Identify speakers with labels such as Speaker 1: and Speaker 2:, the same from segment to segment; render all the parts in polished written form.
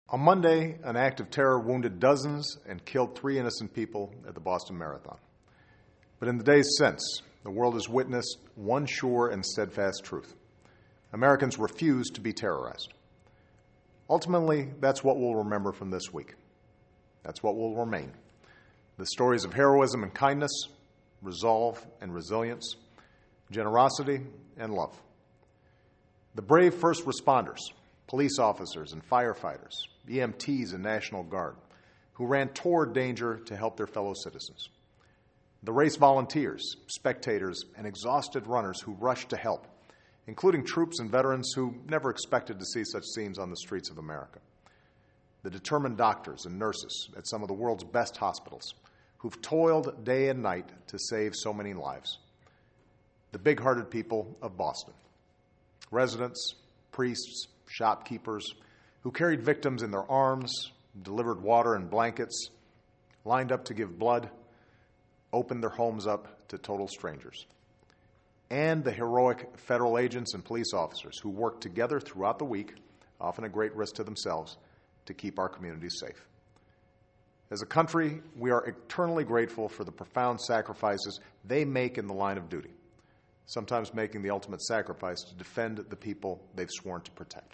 Speaker 1: On Monday, an act of terror wounded dozens and killed 3 innocent people at the Boston Marathon. But in the days since, the world has witnessed one sure and steadfast truth. Americans refuse to be terrorized. Ultimately, that's what we'll remember from this week. That's what will remain. The stories of heroism and kindness, resolve and resilience, generosity and love. The brave first responders, police officers and firefighters, EMTs and National Guard, who ran toward danger to help their fellow citizens. The race volunteers, spectators, and exhausted runners who rushed to help, including troops and veterans who never expected to see such scenes on the streets of America. The determined doctors and nurses at some of the world's best hospitals who've toiled day and night to save so many lives. The big-hearted people of Boston. Residents, priests, shopkeepers who carried victims in their arms, delivered water and blankets, lined up to give blood, opened their homes up to total strangers. And the heroic federal agents and police officers who worked together throughout the week, often at great risk to themselves, to keep our communities safe. As a country, we are eternally grateful for the profound sacrifices they make in the line of duty, sometimes making the ultimate sacrifice to defend the people they've sworn to protect.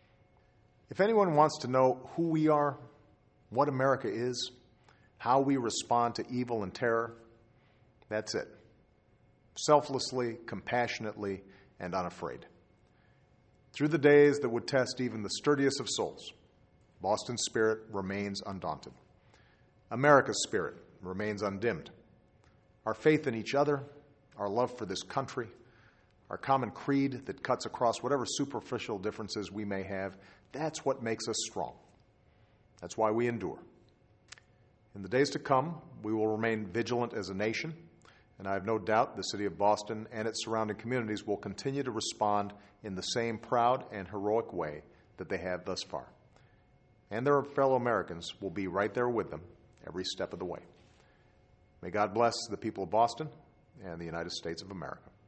Speaker 1: If anyone wants to know who we are, what America is, how we respond to evil and terror, that's it. Selflessly, compassionately, and unafraid. Through the days that would test even the sturdiest of souls, Boston's spirit remains undaunted. America's spirit remains undimmed. Our faith in each other, our love for this country, our common creed that cuts across whatever superficial differences we may have, that's what makes us strong. That's why we endure. In the days to come, we will remain vigilant as a nation, and I have no doubt the city of Boston and its surrounding communities will continue to respond in the same proud and heroic way that they have thus far. And their fellow Americans will be right there with them every step of the way. May God bless the people of Boston and the United States of America.